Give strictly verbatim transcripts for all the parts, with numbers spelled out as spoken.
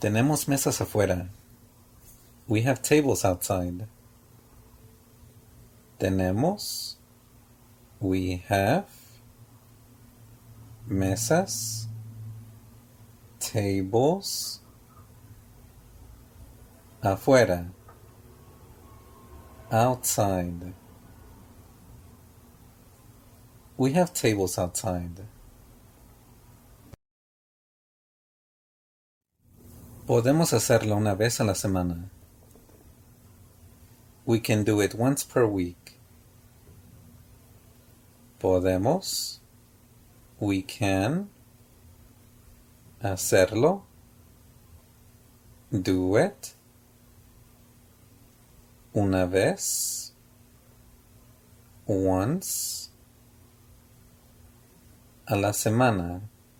Tenemos mesas afuera. We have tables outside. Tenemos. We have. Mesas. Tables. Afuera. Outside. We have tables outside. Podemos hacerlo una vez a la semana. We can do it once per week. Podemos. We can. Hacerlo. Do it. Una vez. Once. A la semana.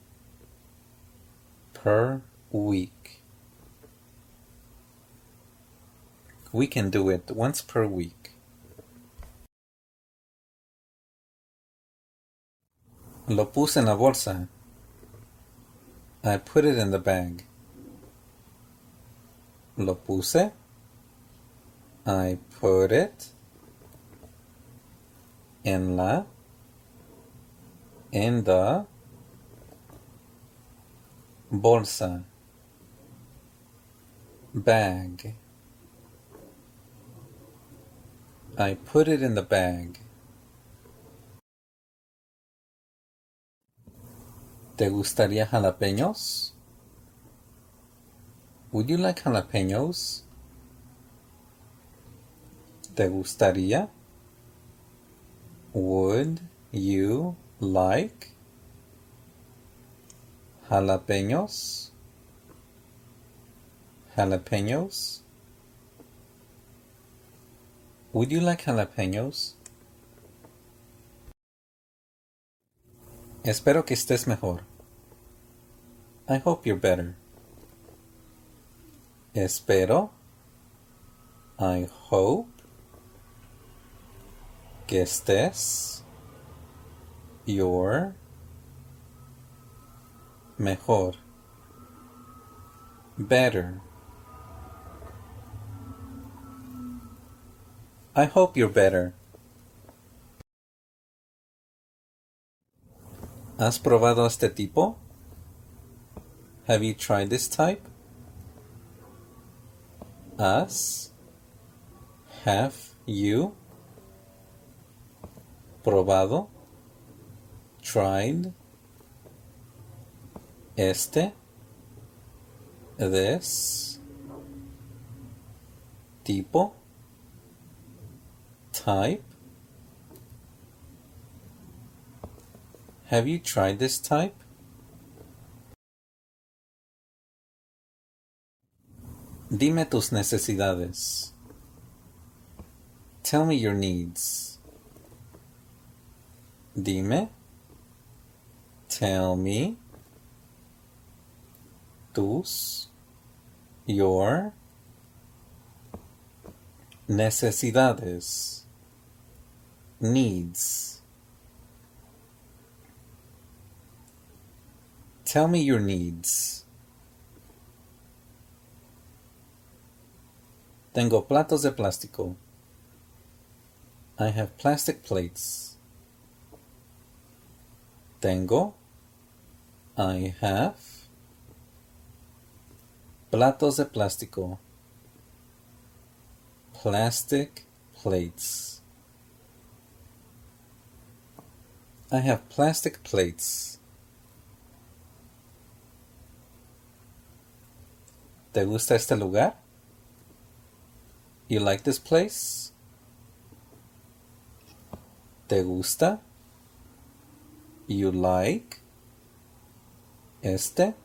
Per week. We can do it once per week. Lo puse en la bolsa. I put it in the bag. Lo puse. I put it. En la. In the. Bolsa. Bag. I put it in the bag. ¿Te gustaría jalapeños? Would you like jalapeños? ¿Te gustaría? Would you like jalapeños? Jalapeños? Would you like jalapeños? Espero que estés mejor. I hope you're better. Espero. I hope. Que estés. You're. Mejor. Better. I hope you're better. ¿Has probado este tipo? Have you tried this type? ¿Has? Have you? Probado? Tried? Este? This? Tipo? Type? Have you tried this type? Dime tus necesidades. Tell me your needs. Dime. Tell me. Tus. Your. Necesidades. Needs. Tell me your needs. Tengo platos de plástico. I have plastic plates. Tengo. I have. Platos de plástico. Plastic plates. I have plastic plates. ¿Te gusta este lugar? You like this place? ¿Te gusta? You like? Este?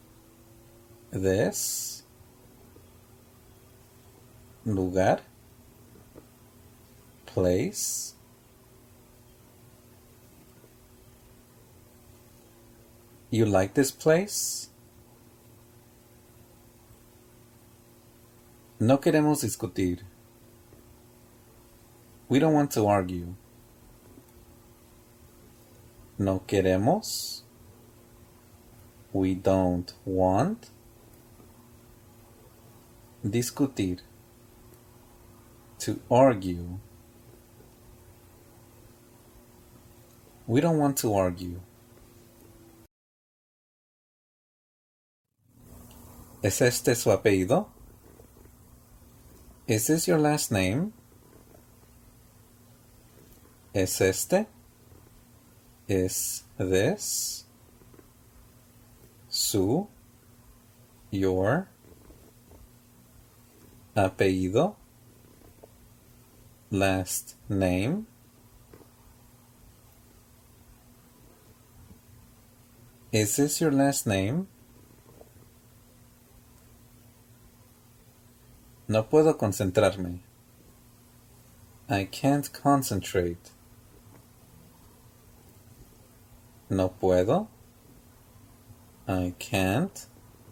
This? Lugar? Place? You like this place? No queremos discutir. We don't want to argue. No queremos. We don't want. discutir, to argue. We don't want to argue. ¿Es este su apellido? Is this your last name? ¿Es este? Is this su, your apellido, last name? Is this your last name? No puedo concentrarme. I can't concentrate. No puedo. I can't.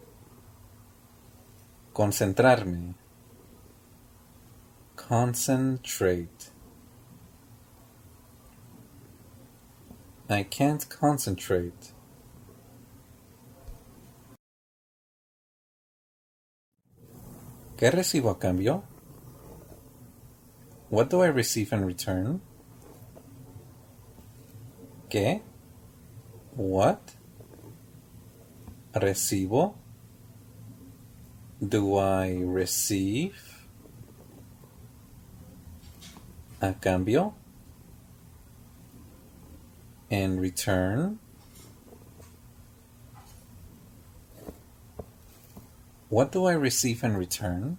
Concentrarme. Concentrate. I can't concentrate. ¿Qué recibo a cambio? What do I receive in return? ¿Qué? What? Recibo? Do I receive? A cambio? In return? What do I receive in return?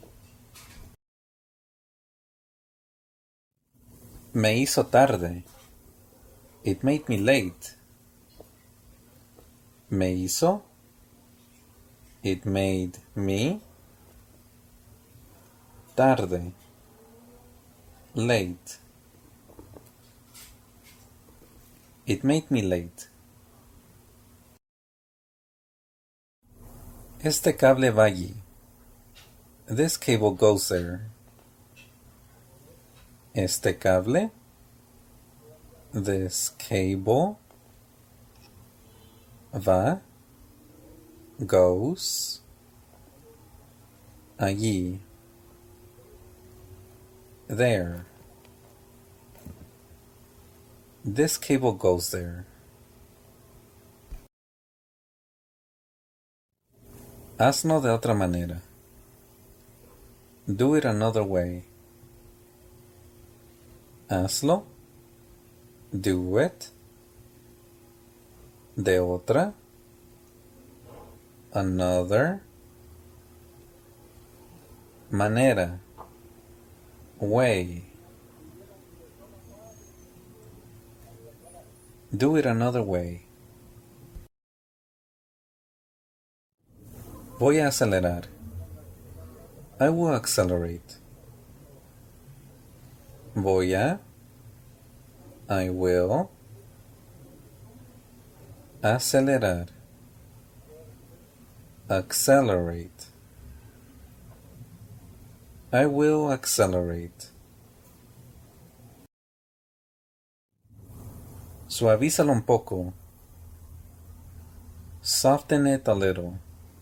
Me hizo tarde. It made me late. Me hizo. It made me. Tarde. Late. It made me late. Este cable va allí. This cable goes there. Este cable. This cable. Va. Goes. Allí. There. This cable goes there. Hazlo de otra manera. Do it another way. Hazlo. Do it. De otra. Another. Manera. Way. Do it another way. Voy a acelerar. I will accelerate. Voy a. I will. Acelerar. Accelerate. I will accelerate. Suavízalo un poco. Soften it a little.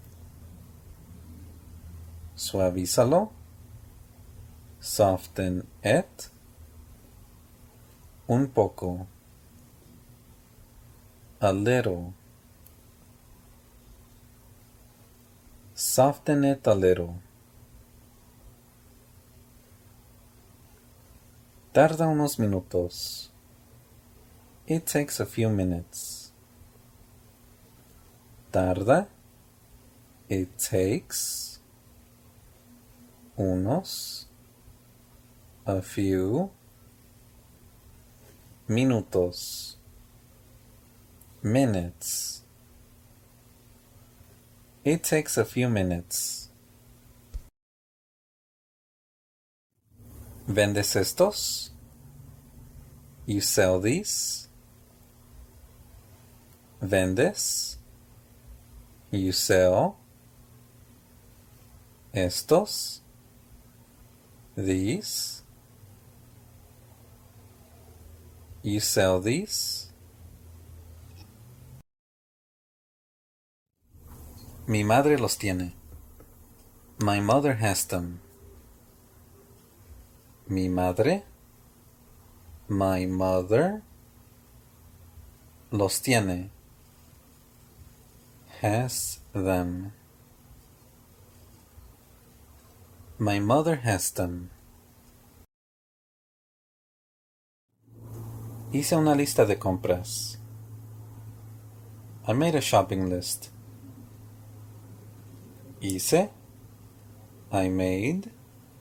Suavízalo. Soften it. Un poco. A little. Soften it a little. Tarda unos minutos. It takes a few minutes. Tarda. It takes. Unos. A few. Minutos. Minutes. It takes a few minutes. ¿Vendes estos? You sell these? ¿Vendes? You sell? Estos? These? You sell these? Mi madre los tiene. My mother has them. Mi madre. My mother. Los tiene. Has them. My mother has them. Hice una lista de compras. I made a shopping list. Hice. I made.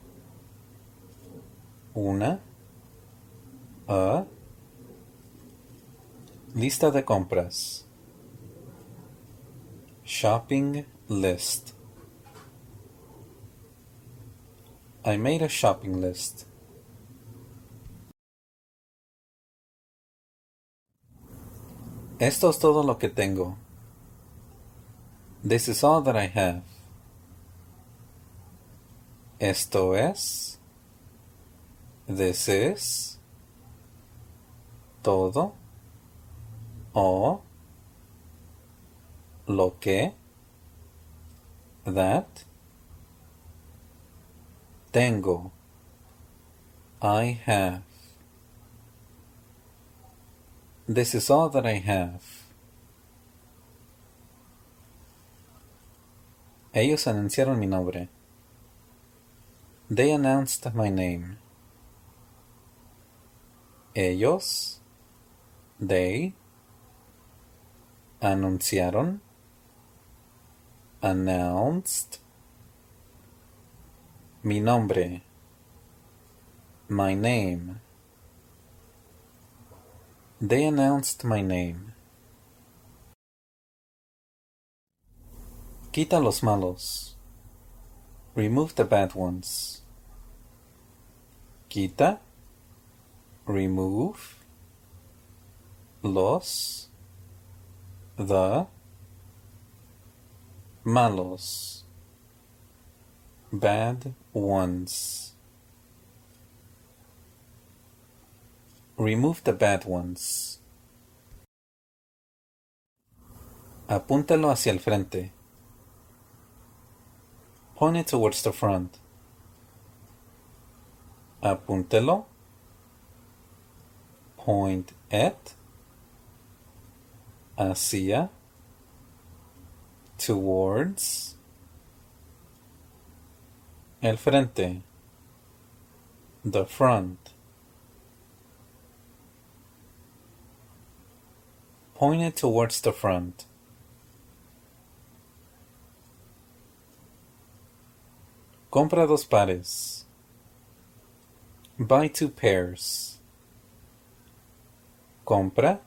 Una. A. Lista de compras. Shopping list. I made a shopping list. Esto es todo lo que tengo. This is all that I have. Esto es. This is. Todo. O. Lo que. That. Tengo. I have. This is all that I have. Ellos anunciaron mi nombre. They announced my name. Ellos. They. Anunciaron. Announced. Mi nombre. My name. They announced my name. Quita los malos. Remove the bad ones. Quita. Remove. Los. The. Malos. Bad ones. Remove the bad ones. Apúntalo hacia el frente. Point it towards the front. Apúntelo. Point it. Hacia. Towards. El frente. The front. Point it towards the front. Compra dos pares. Buy two pairs. Compra.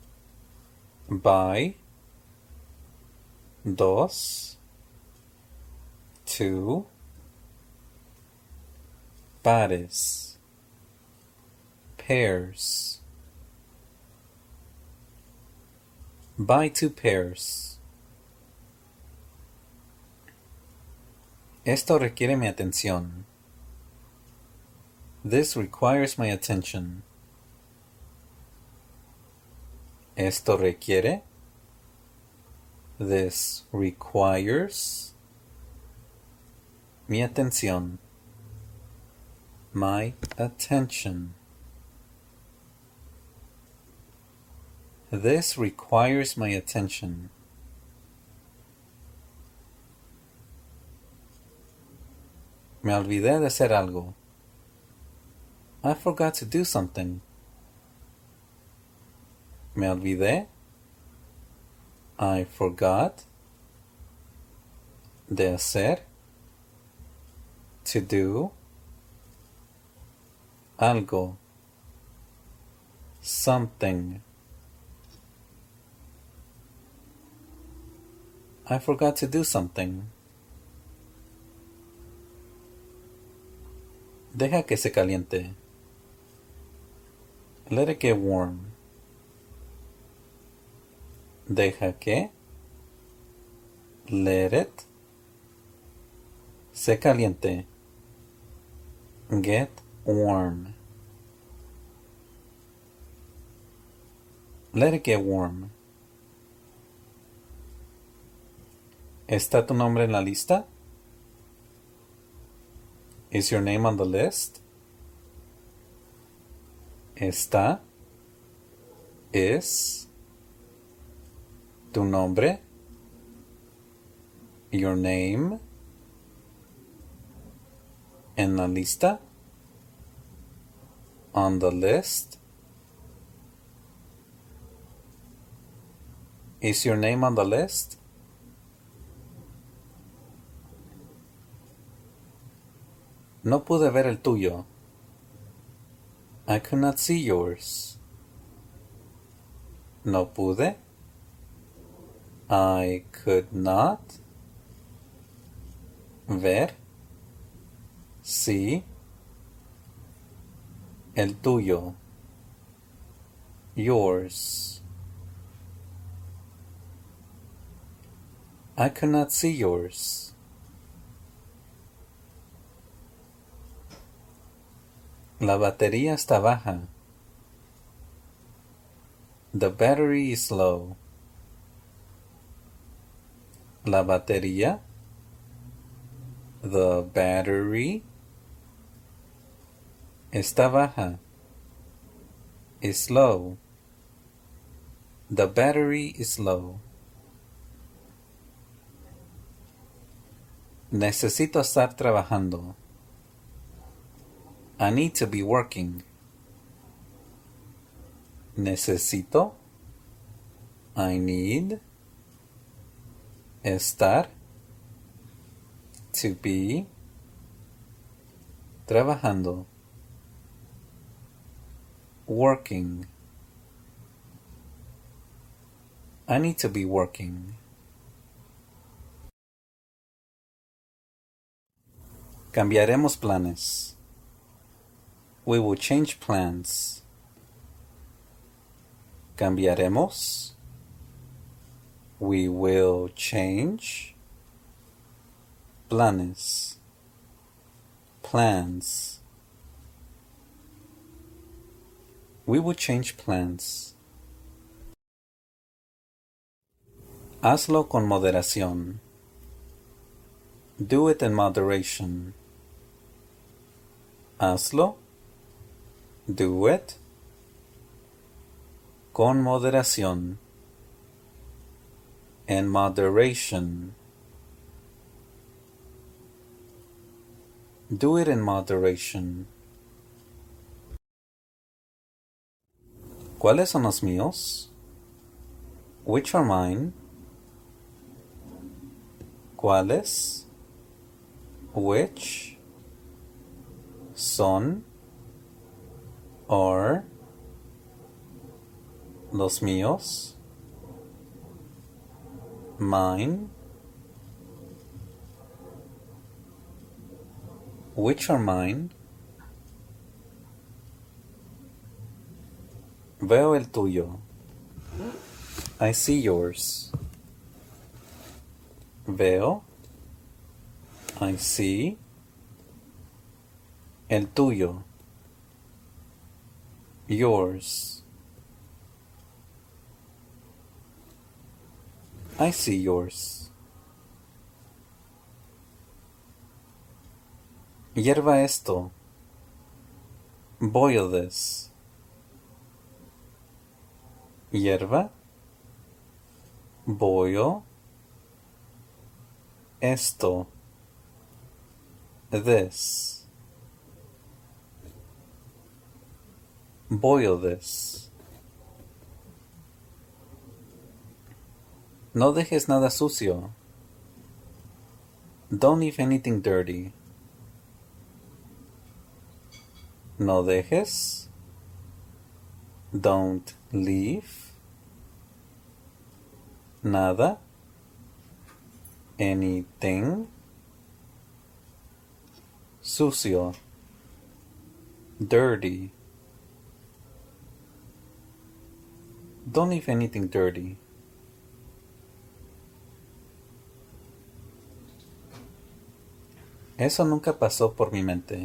Buy. Dos. Two. Pares. Pairs. Buy two pairs. Esto requiere mi atención. This requires my attention. Esto requiere. This requires. Mi atención. My attention. This requires my attention. Me olvidé de hacer algo. I forgot to do something. Me olvidé. I forgot. De hacer. To do. Algo. Something. I forgot to do something. Deja que se caliente. Let it get warm. Deja que. Let it. Se caliente. Get warm. Let it get warm. ¿Está tu nombre en la lista? Is your name on the list? ¿Está? ¿Es? ¿Tu nombre? Your name? ¿En la lista? On the list? Is your name on the list? No pude ver el tuyo. I could not see yours. No pude. I could not ver, see, el tuyo, yours. I could not see yours. La batería está baja. The battery is low. La batería. The battery. Está baja. Is low. The battery is low. Necesito estar trabajando. I need to be working. Necesito. I need. Estar. To be. Trabajando. Working. I need to be working. Cambiaremos planes. We will change plans. Cambiaremos. We will change. Planes. Plans. We will change plans. Hazlo con moderación. Do it in moderation. Hazlo. Do it. Con moderación. In moderation. Do it in moderation. ¿Cuáles son los míos? Which are mine? ¿Cuáles? Which? Son? Are? Los míos? Mine? Which are mine? Veo el tuyo. I see yours. Veo. I see. El tuyo. Yours. I see yours. Hierva esto. Boil this. Hierva. Boil. Esto. This. Boil this. No dejes nada sucio. Don't leave anything dirty. No dejes. Don't leave. Nada. Anything. Sucio. Dirty. Don't leave anything dirty. Eso nunca pasó por mi mente.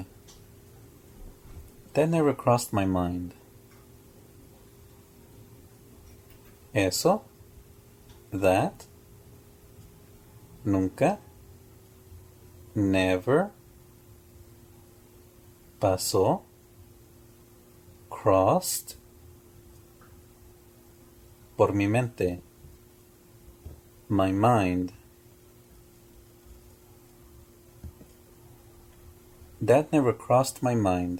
That never crossed my mind. Eso. That. Nunca. Never. Pasó. Crossed. Por mi mente. My mind. That never crossed my mind.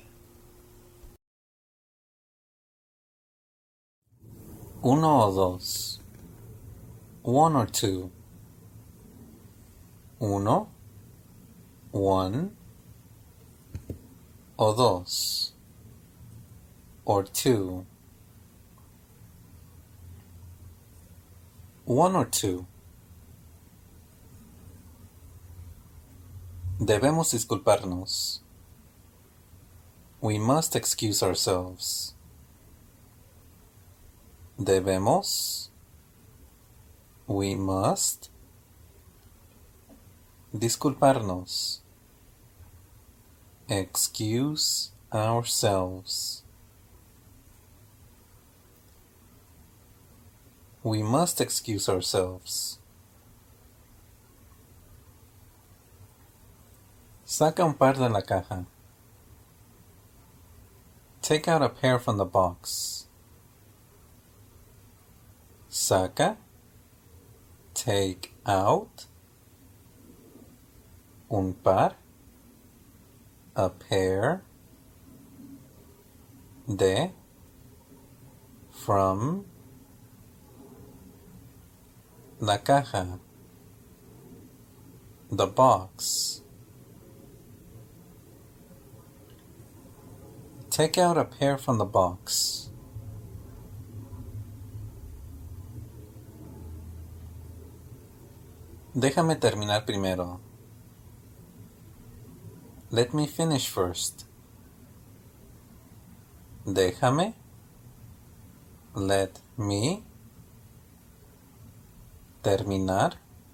Uno o dos. One or two. Uno. One. O dos. Or two. One or two. Debemos disculparnos. We must excuse ourselves. Debemos. We must. Disculparnos. Excuse ourselves. We must excuse ourselves. Saca un par de la caja. Take out a pair from the box. Saca. Take out. Un par. A pair. De. From. La caja. The box. Take out a pair from the box. Déjame terminar primero. Let me finish first. Déjame. Let me. Terminar.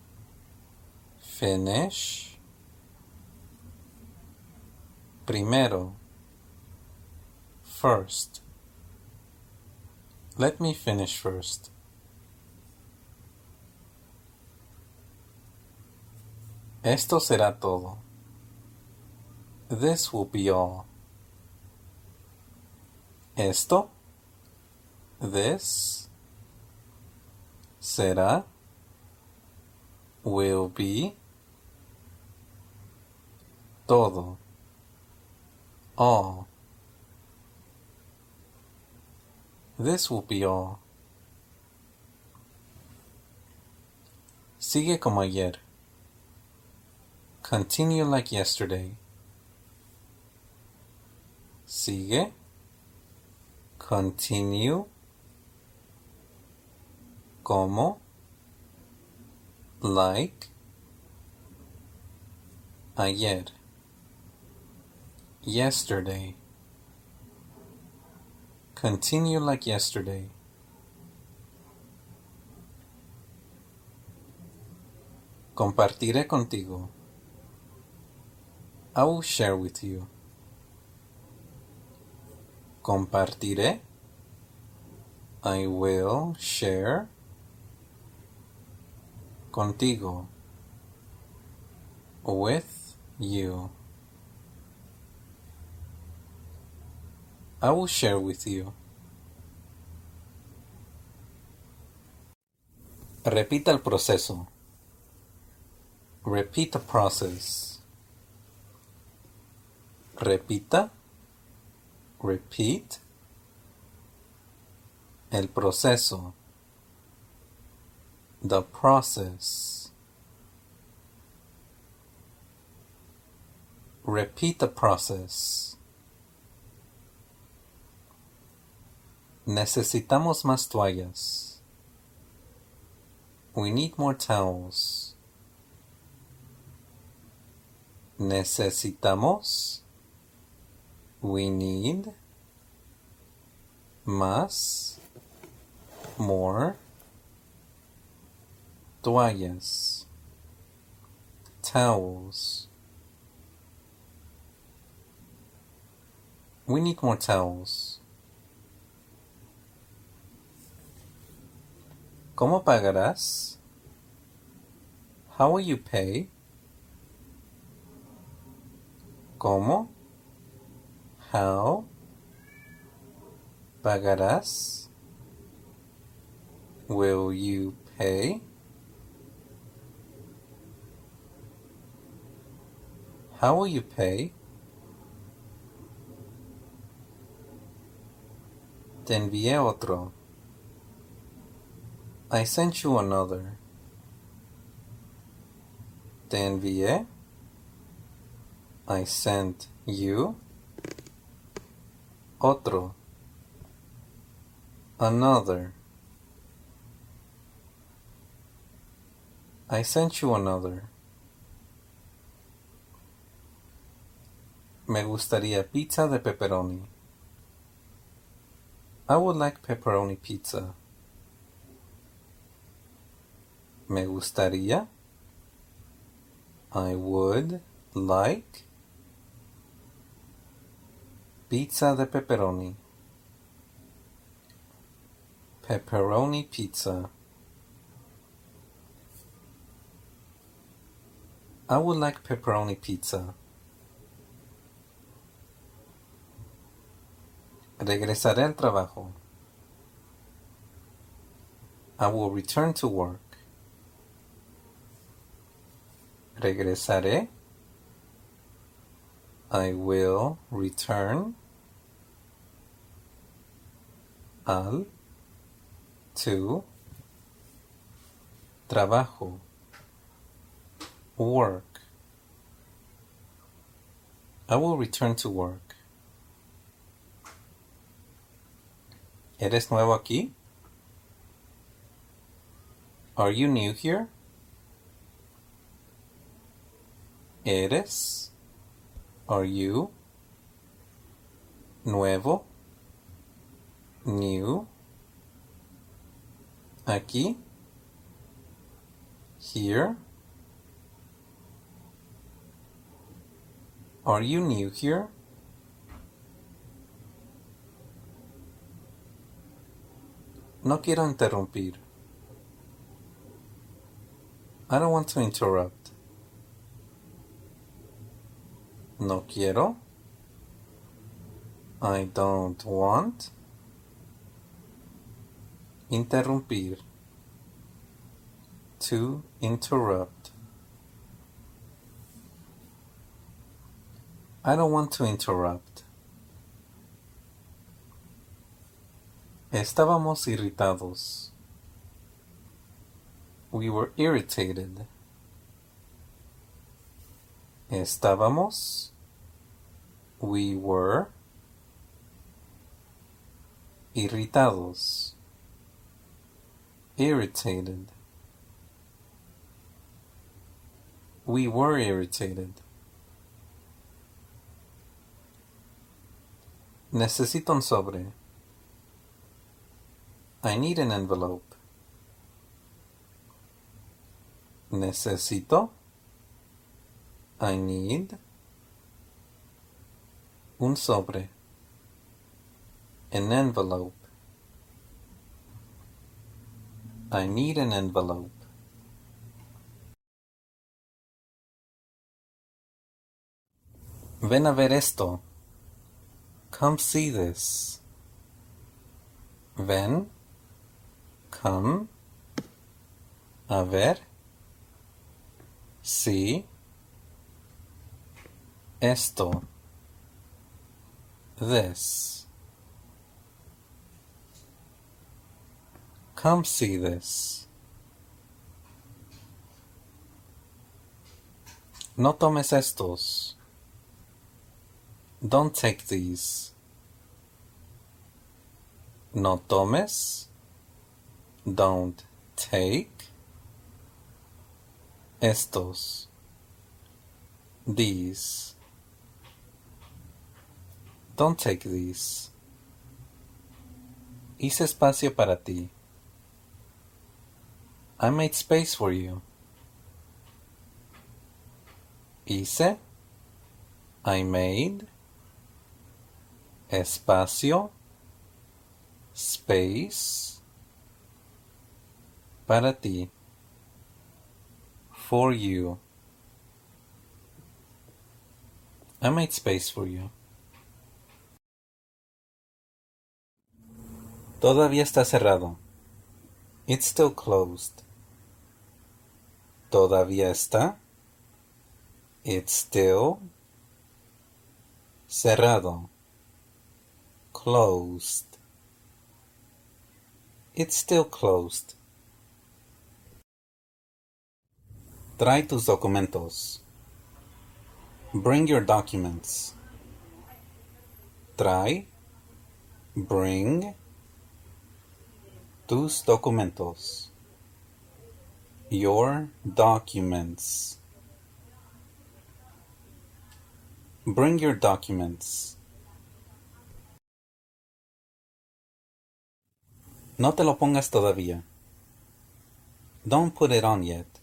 Finish. Primero. First. Let me finish first. Esto será todo. This will be all. Esto. This. Será. Will be. Todo. All. This will be all. Sigue como ayer. Continue like yesterday. Sigue. Continue. Como. Like. Ayer. Yesterday. Continue like yesterday. Compartiré contigo. I will share with you. Compartiré. I will share. Contigo. With you. I will share with you. Repita el proceso. Repeat the process. Repita. Repeat. El proceso. The process. Repeat the process. Necesitamos más toallas. We need more towels. Necesitamos. We need. Más. More. Toallas. Towels. We need more towels. ¿Cómo pagarás? How will you pay? ¿Cómo? How pagarás? Will you pay? How will you pay? Te envié otro. I sent you another. Te envié. I sent you. Otro. Another. I sent you another. Me gustaría pizza de pepperoni. I would like pepperoni pizza. Me gustaría. I would like pizza de pepperoni. Pepperoni pizza. I would like pepperoni pizza. Regresaré al trabajo. I will return to work. Regresaré. I will return. Al. To. Trabajo. Work. I will return to work. ¿Eres nuevo aquí? Are you new here? ¿Eres? Are you? Nuevo? New? Aquí? Here? Are you new here? No quiero interrumpir. I don't want to interrupt. No quiero. I don't want. Interrumpir. To interrupt. I don't want to interrupt. Estábamos irritados. We were irritated. Estábamos. We were. Irritados. Irritated. We were irritated. Necesito un sobre. I need an envelope. Necesito. I need. Un sobre. An envelope. I need an envelope. Ven a ver esto. Come see this. Ven. Come. A ver. See. Esto. This. Come see this. No tomes estos. Don't take these. No tomes. Don't take. Estos. These. Don't take these. Hice espacio para ti. I made space for you. Hice. I made. Espacio. Space. Para ti. For you. I made space for you. Todavía está cerrado. It's still closed. Todavía está. It's still cerrado. Closed. It's still closed. Trae tus documentos. Bring your documents. Trae. Bring. Tus documentos. Your documents. Bring your documents. No te lo pongas todavía. Don't put it on yet.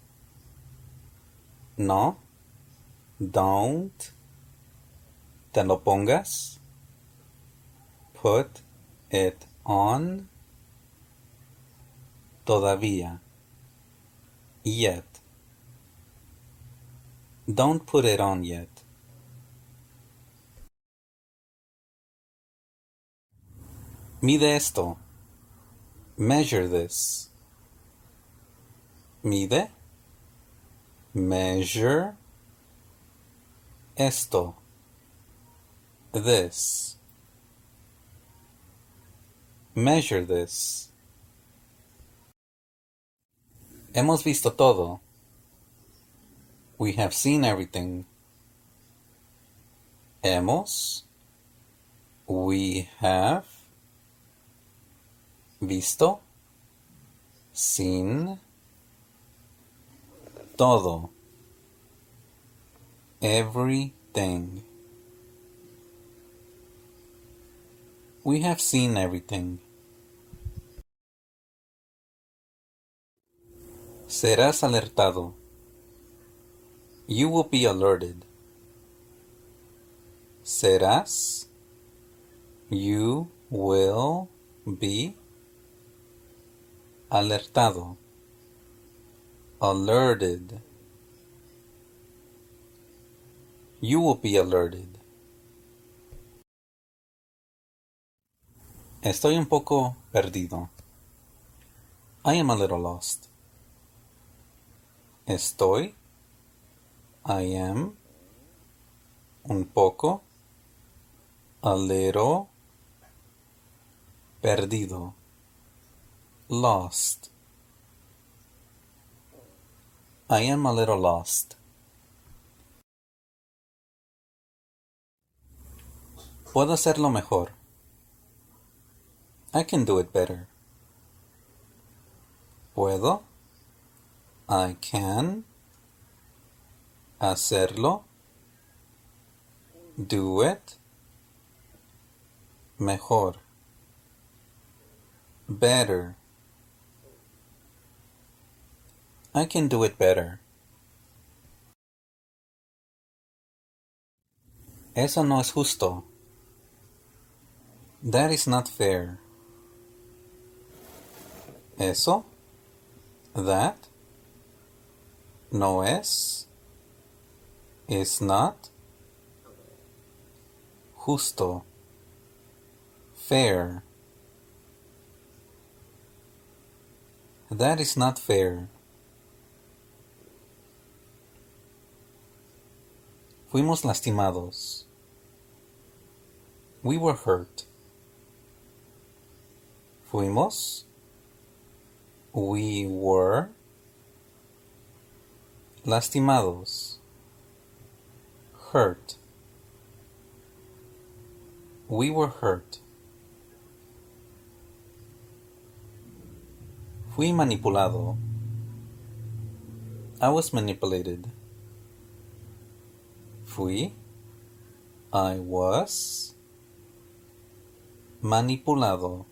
No. Don't. Te lo pongas. Put it on. Todavía. Yet. Don't put it on yet. Mide esto. Measure this. Mide. Measure. Esto. This. Measure this. Hemos visto todo. We have seen everything. Hemos. We have. Visto. Seen. Todo. Everything. We have seen everything. Serás alertado. You will be alerted. Serás. You will be alertado. Alerted. You will be alerted. Estoy un poco perdido. I am a little lost. Estoy. I am. Un poco. A little. Perdido. Lost. I am a little lost. Puedo hacerlo mejor. I can do it better. Puedo. I can. Hacerlo. Do it. Mejor. Better. I can do it better. Eso no es justo. That is not fair. Eso. That. No es. Is not. Justo. Fair. That is not fair. Fuimos lastimados. We were hurt. Fuimos. We were. Lastimados. Hurt. We were hurt. Fui manipulado. I was manipulated. Fui. I was. Manipulado.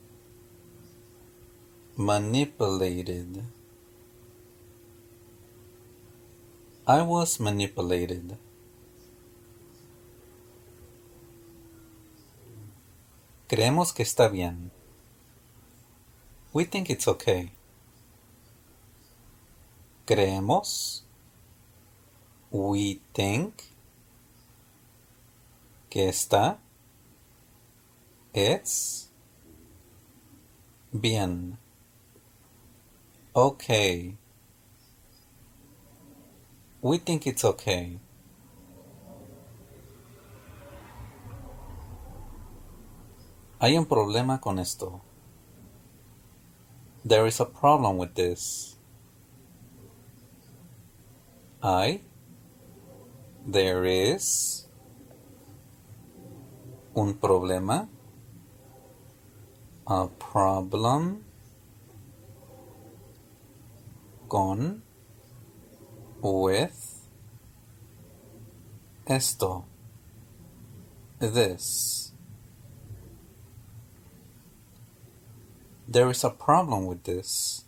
Manipulated. I was manipulated. Creemos que está bien. We think it's okay. Creemos. We think. Que está. It's. Bien. Okay. We think it's okay. Hay un problema con esto. There is a problem with this. Hay. There is. Un problema. A problem. Con. With. Esto. This. There is a problem with this.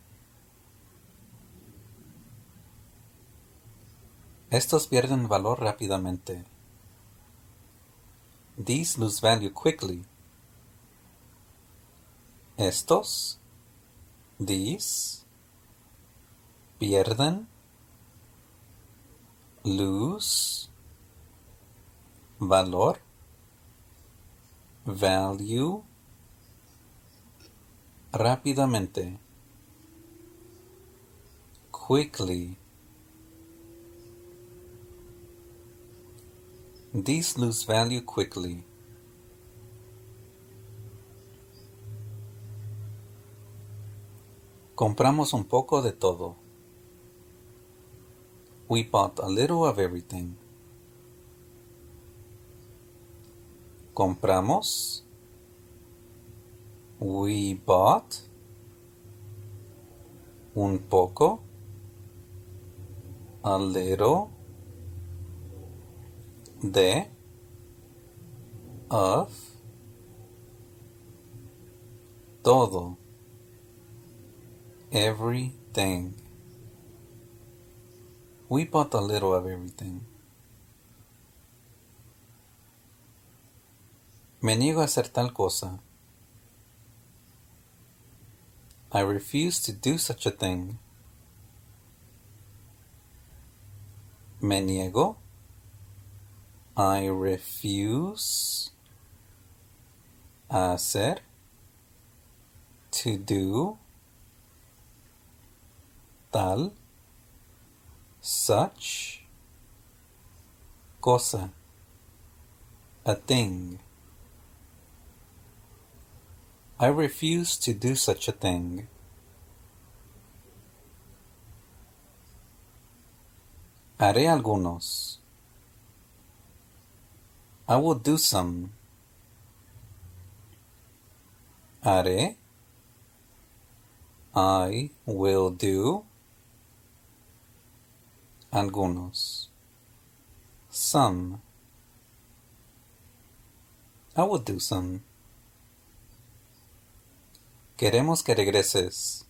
Estos pierden valor rápidamente. These lose value quickly. Estos. These. Pierden. Lose. Valor. Value. Rápidamente. Quickly. These lose value quickly. Compramos un poco de todo. We bought a little of everything. Compramos. We bought. Un poco. A little. De. Of. Todo. Everything. We bought a little of everything. Me niego a hacer tal cosa. I refuse to do such a thing. Me niego. I refuse. A hacer. To do. Tal. Such. Cosa. A thing. I refuse to do such a thing. Haré algunos. I will do some. Haré. I will do. Algunos. Some. I will do some. Queremos que regreses.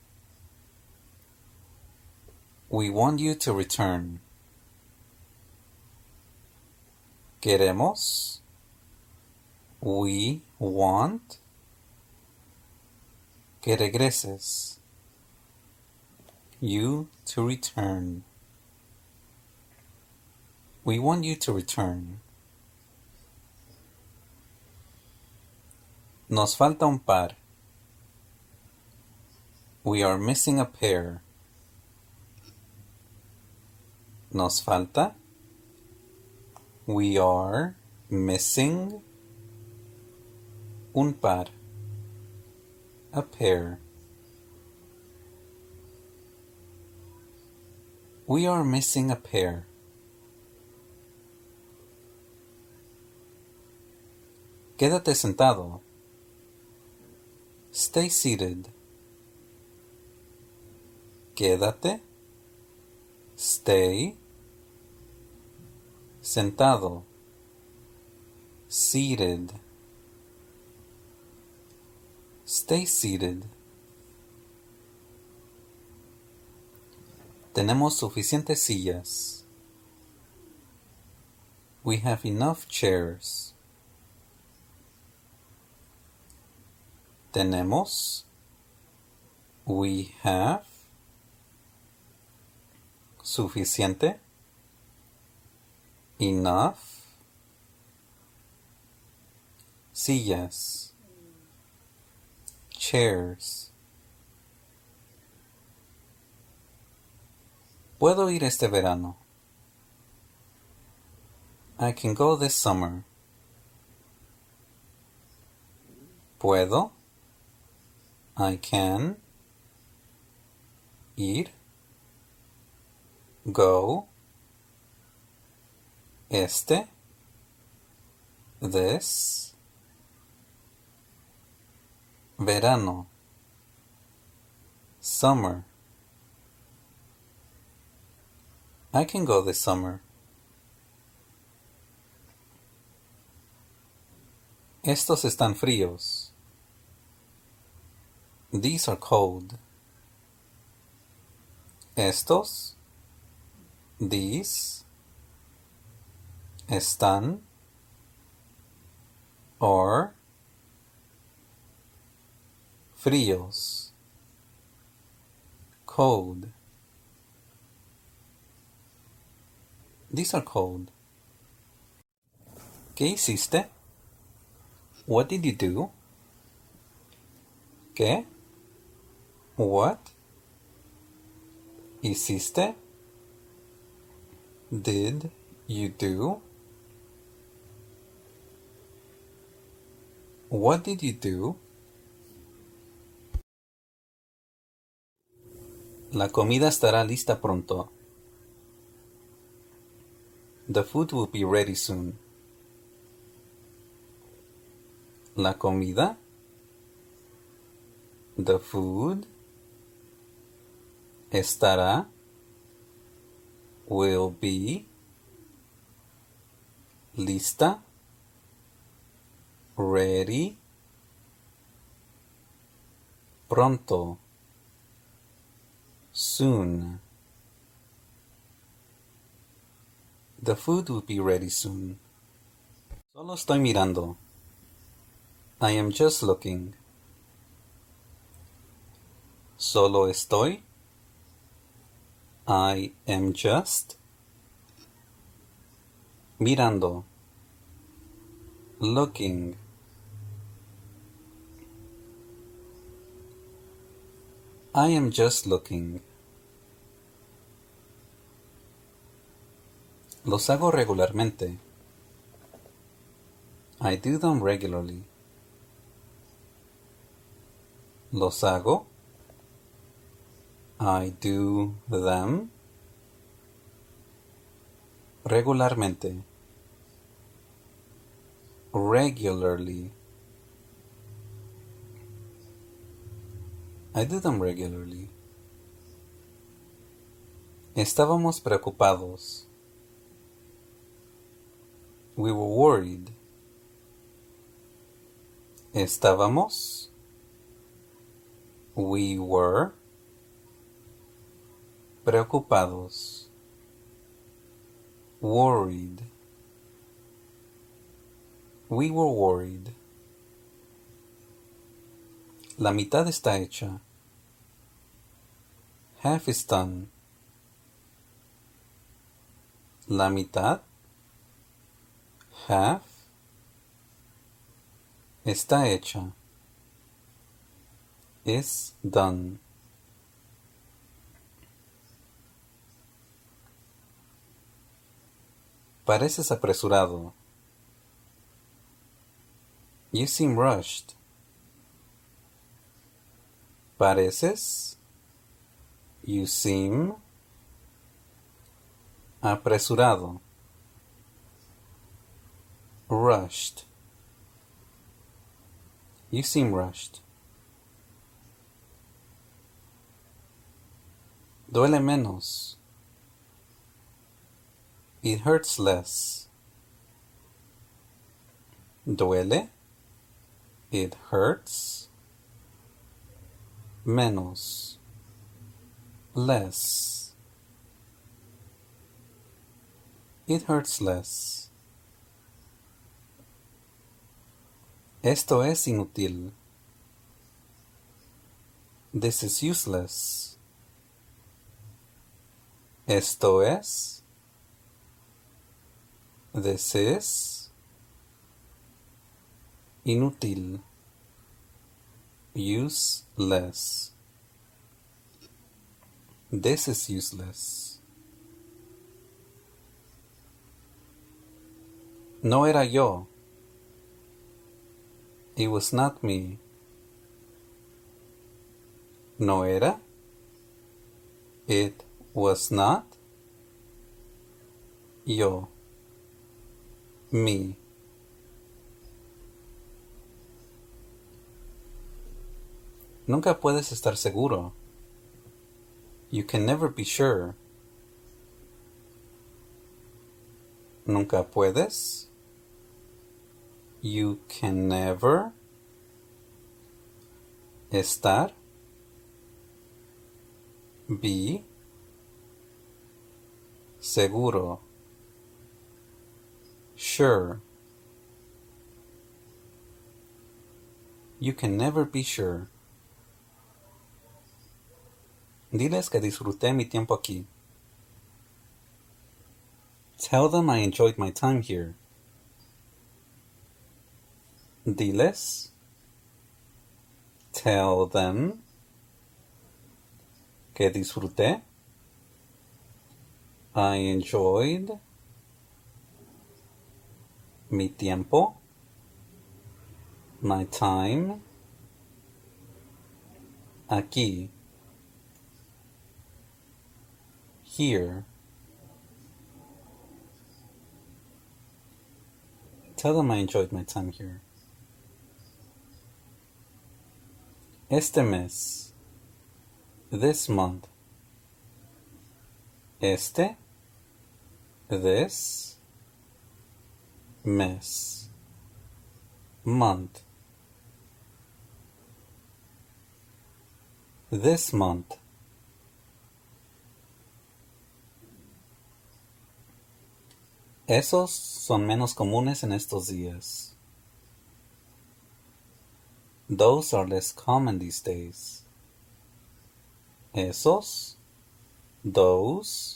We want you to return. Queremos. We want. Que regreses. You to return. We want you to return. Nos falta un par. We are missing a pair. Nos falta. We are missing un par. A pair. We are missing a pair. Quédate sentado. Stay seated. Quédate. Stay. Sentado. Seated. Stay seated. Tenemos suficientes sillas. We have enough chairs. Tenemos. We have. Suficiente. Enough. Sillas. chairs. Puedo ir este verano. I can go this summer. Puedo. I can. Ir. Go. Este. This. Verano. Summer. I can go this summer. Estos están fríos. These are cold. Estos. These. Están. Or. Fríos. Cold. These are cold. ¿Qué hiciste? What did you do? ¿Qué? What? ¿Hiciste? Did you do? What did you do? La comida estará lista pronto. The food will be ready soon. La comida. The food. Estará. Will be. Lista. Ready. Pronto. Soon. The food will be ready soon. Solo estoy mirando. I am just looking. Solo estoy. I am just. Mirando. Looking. I am just looking. Los hago regularmente. I do them regularly. Los hago. I do them. Regularmente. Regularly. I do them regularly. Estábamos preocupados. We were worried. Estábamos. We were. Preocupados. Worried. We were worried. La mitad está hecha. Half is done. La mitad. Half. Está hecha. Is done. Pareces apresurado. You seem rushed. Pareces. You seem. Apresurado. Rushed. You seem rushed. Duele menos. It hurts less. Duele. It hurts. Menos. Less. It hurts less. Esto es inútil. This is useless. Esto es. This is. Inútil. Useless. This is useless. No era yo. It was not me. No era. It was not. Yo. Me. Nunca puedes estar seguro. You can never be sure. Nunca puedes. You can never estar, be, seguro, sure. You can never be sure. Diles que disfruté mi tiempo aquí. Tell them I enjoyed my time here. Diles. Tell them que disfruté. I enjoyed mi tiempo, my time, aquí, here. Tell them I enjoyed my time here. Este mes. This month. Este. This. Mes. Month. This month. Esos son menos comunes en estos días. Those are less common these days. Esos, those,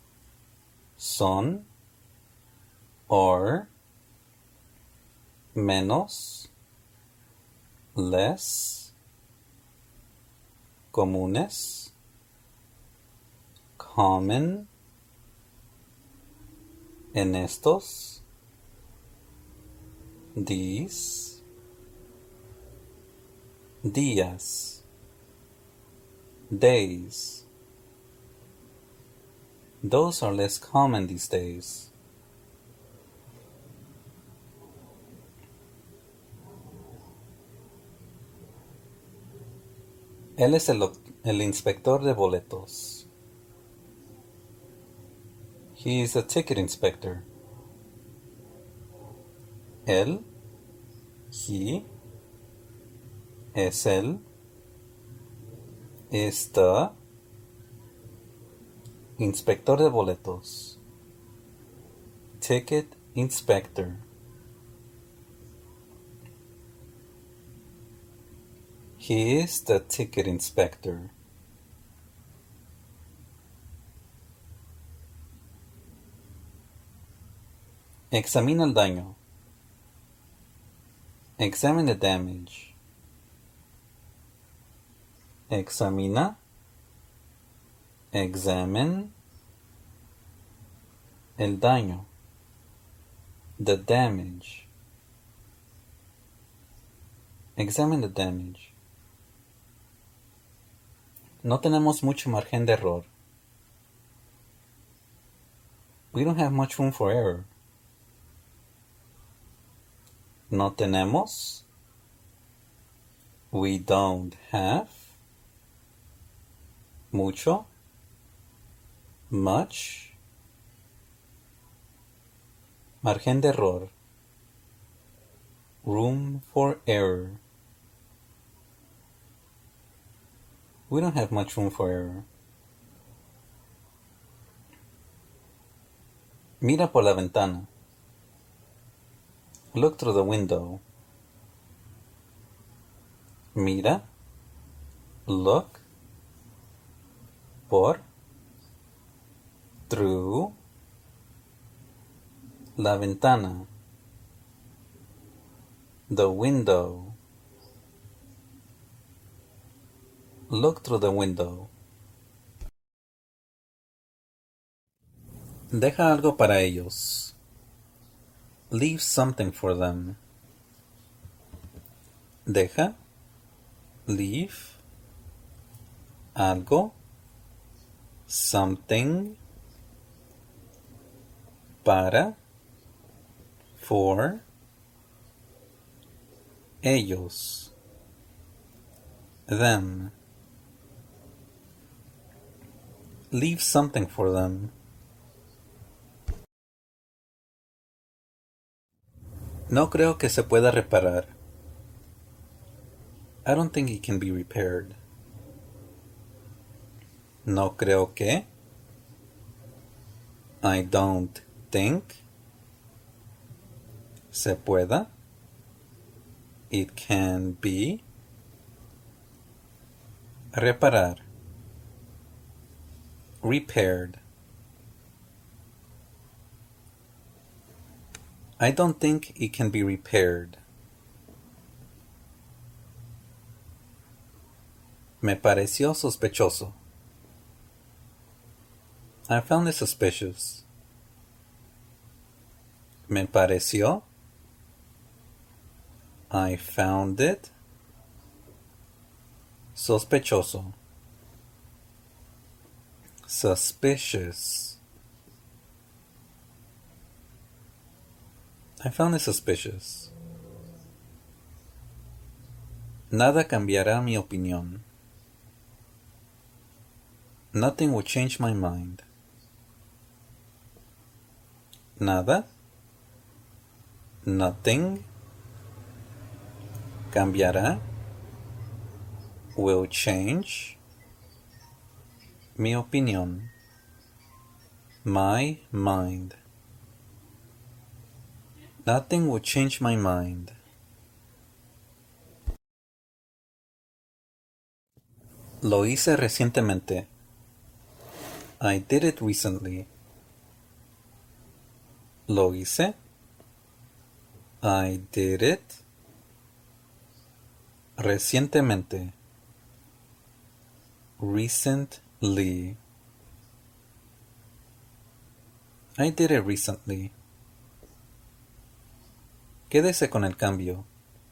son, are, menos, less, comunes, common, en estos, these, días, days. Those are less common these days. Él es el, el inspector de boletos. He is a ticket inspector. Él, he, es el, es the inspector de boletos. Ticket inspector. He is the ticket inspector. Examina el daño. Examine the damage. Examina. Examine. El daño. The damage. Examine the damage. No tenemos mucho margen de error. We don't have much room for error. No tenemos. We don't have. Mucho. Much. Margen de error. Room for error. We don't have much room for error. Mira por la ventana. Look through the window. Mira. Look. Por. Through. La ventana. The window. Look through the window. Deja algo para ellos. Leave something for them. Deja, leave, algo, something, para, for, ellos, them. Leave something for them. No creo que se pueda reparar. I don't think it can be repaired. No creo que. I don't think. Se pueda. It can be. Reparar. Repaired. I don't think it can be repaired. Me pareció sospechoso. I found it suspicious. Me pareció. I found it sospechoso. Suspicious. I found it suspicious. Nada cambiará mi opinión. Nothing will change my mind. Nada. Nothing. Cambiará. Will change. Mi opinión. My mind. Nothing will change my mind. Lo hice recientemente. I did it recently. Lo hice. I did it. Recientemente. Recently. I did it recently. Quédese con el cambio.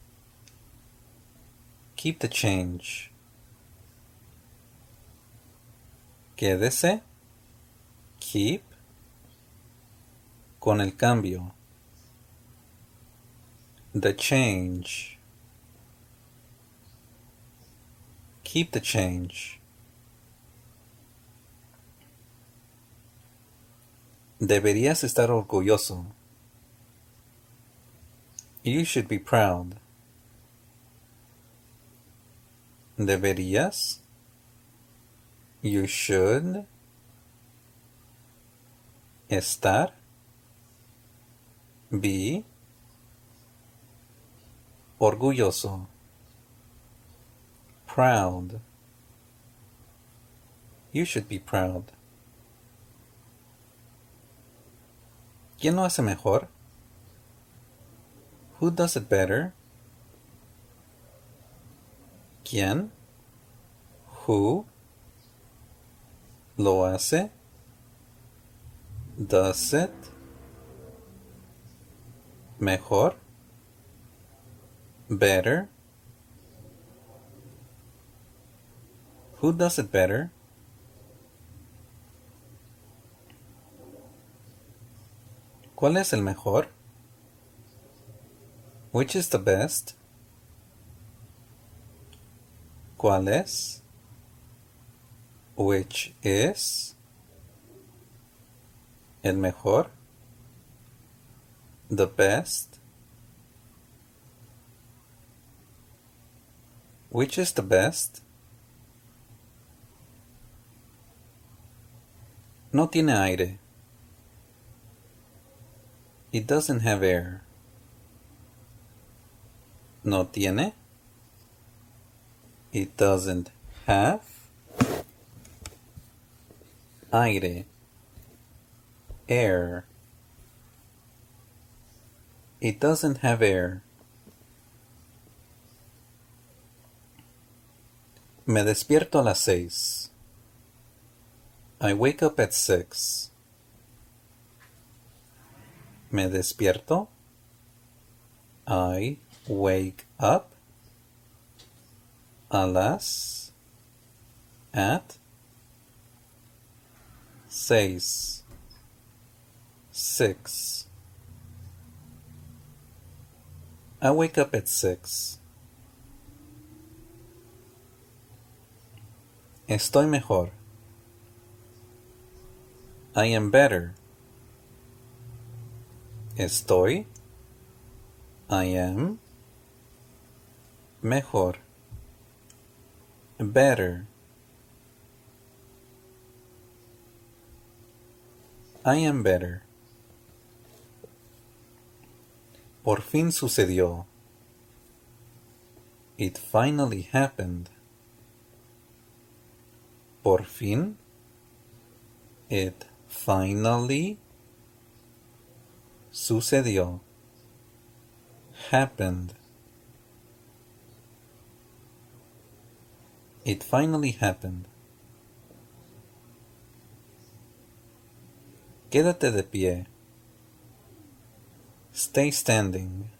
Keep the change. Quédese. Keep. Con el cambio. The change. Keep the change. Deberías estar orgulloso. You should be proud. Deberías. You should. Estar. Be. Orgulloso. Proud. You should be proud. ¿Quién lo hace mejor? Who does it better? ¿Quién? Who? Lo hace? Does it? Mejor? Better? Who does it better? ¿Cuál es el mejor? Which is the best? ¿Cuál es? Which is? El mejor? The best? Which is the best? No tiene aire. It doesn't have air. No tiene. It doesn't have. Aire. Air. It doesn't have air. Me despierto a las seis. I wake up at six. Me despierto. I wake up. A las. At. Seis. Six. I wake up at six. Estoy mejor. I am better. Estoy. I am. Mejor. Better. I am better. Por fin sucedió. It finally happened. Por fin. It finally sucedió. Happened. It finally happened. Quédate de pie. Stay standing.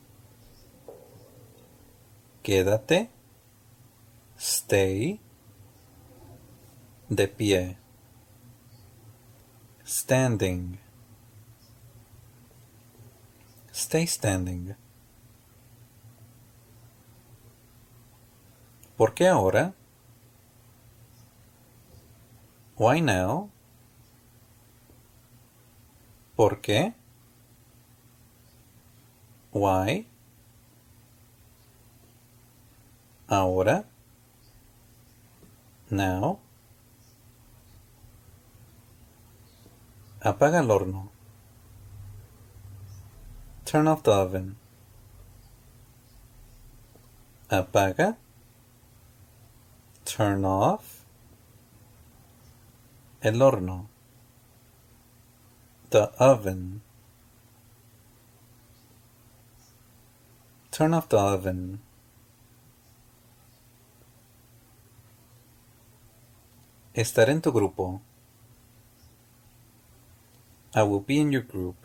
Quédate. Stay. De pie. Standing. Stay standing. ¿Por qué ahora? Why now? ¿Por qué? Why? Ahora. Now. Apaga el horno. Turn off the oven. Apaga. Turn off. El horno. The oven. Turn off the oven. Estaré en tu grupo. I will be in your group.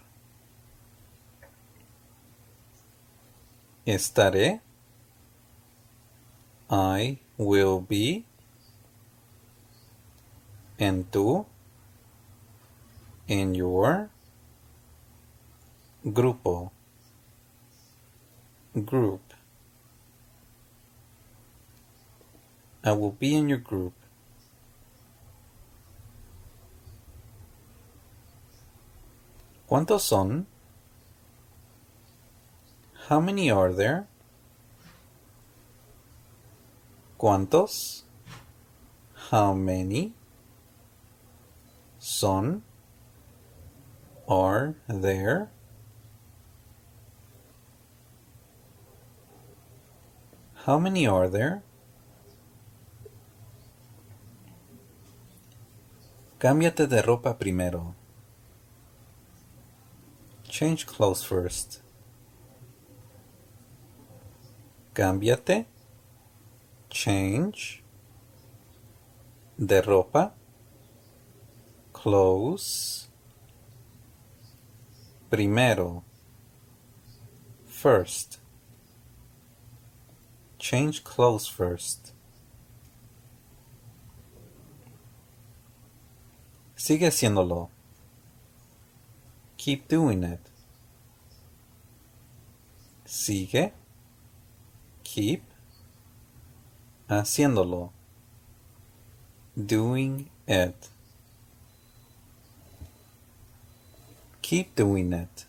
Estaré. I will be. En tu. In your. Grupo. Group. I will be in your group. ¿Cuántos son? How many are there? ¿Cuántos? How many? Son? Are there? How many are there? Cámbiate de ropa primero. Change clothes first. Cámbiate. Change. De ropa. Clothes. Primero. First. Change clothes first. Sigue haciéndolo. Keep doing it. Sigue. Keep. Haciéndolo. Doing it. Keep doing it.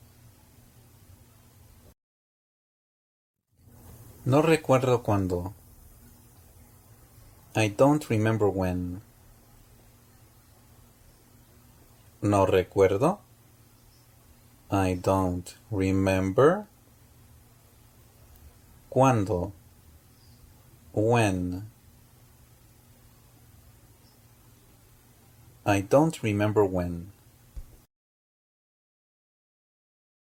No recuerdo cuándo. I don't remember when. No recuerdo. I don't remember. ¿Cuándo? When. I don't remember when.